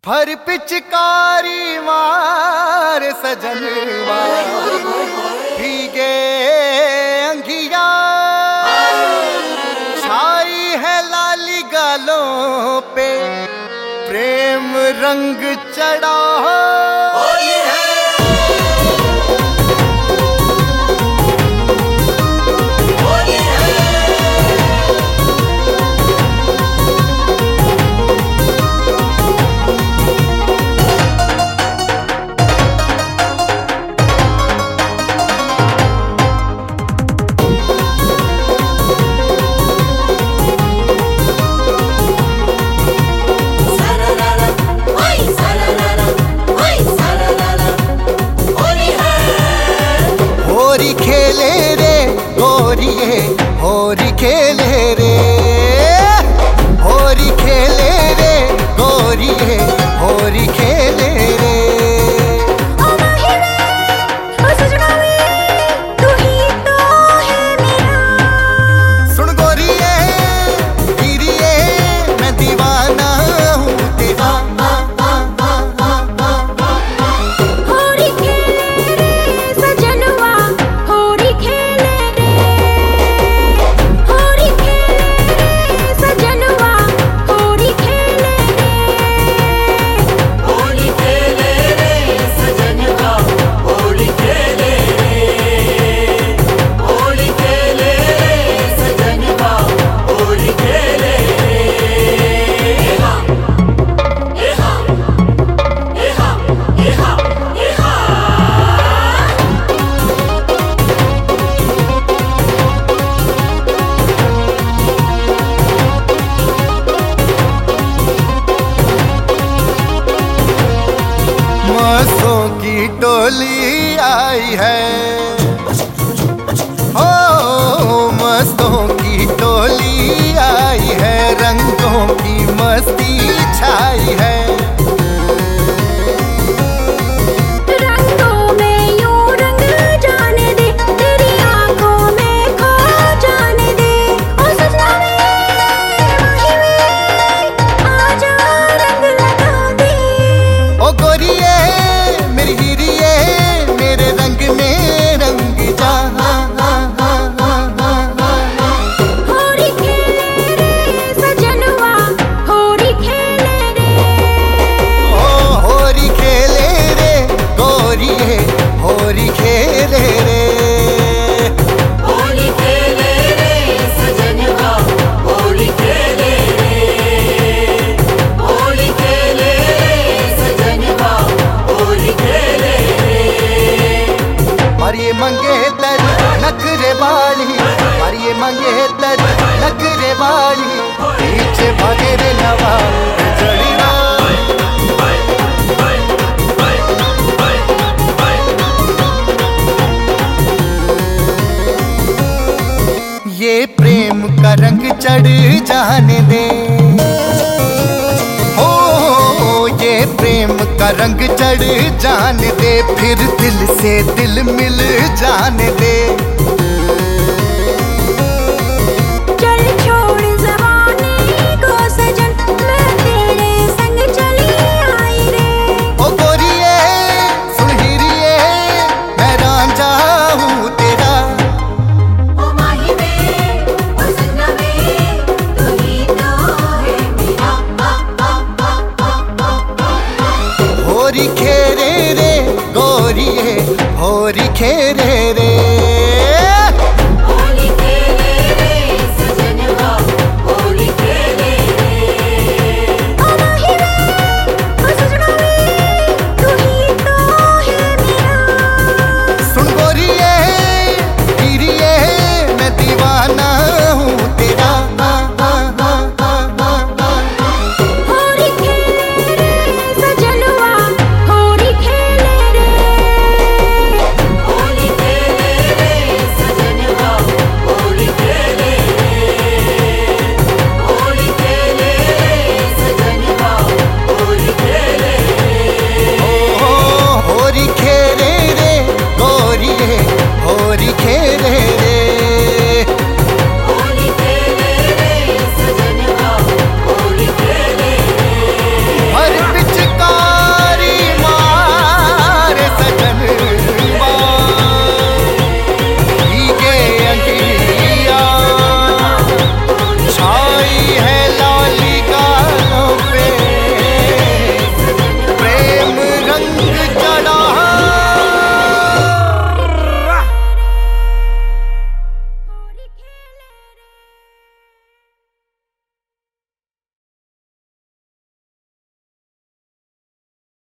हर पिचकारी मार सजनवा भीगे अंगिया छाई है लाली गालों पे प्रेम रंग चढ़ा होरी खेले रे गोरिये होरी खेले रे होरी खेले रे गोरिये होरी खेले रे सुन गोरिये गिरिये मैं दीवाना हूँ तेरा मस्तों की टोली आई है हो मस्तों की टोली आई है रंगों की मस्ती छाई है रंगों में यूं रंग जाने दे तेरी आंखों में खो जाने दे ओ सजना माही में आजा रंग लगा दे ओ गोरिये मेरी हीरिये मेरे रंग में रंग जा होरी खेले रे सजनवा होरी खेले रे ओ होरी खेले रे गोरिये होरी खेले रे होली खेले रे सजनवा होली खेले रे होली खेले रे सजनवा होली खेले रे मारिए मंगेतर नखरे वाली मारिए मंगेतर नखरे वाली पीछे भागे रे नवा जड़ीना ये प्रेम का रंग चढ़ जाने दे हो ये प्रेम का रंग चढ़ जाने दे फिर दिल से दिल मिल जाने दे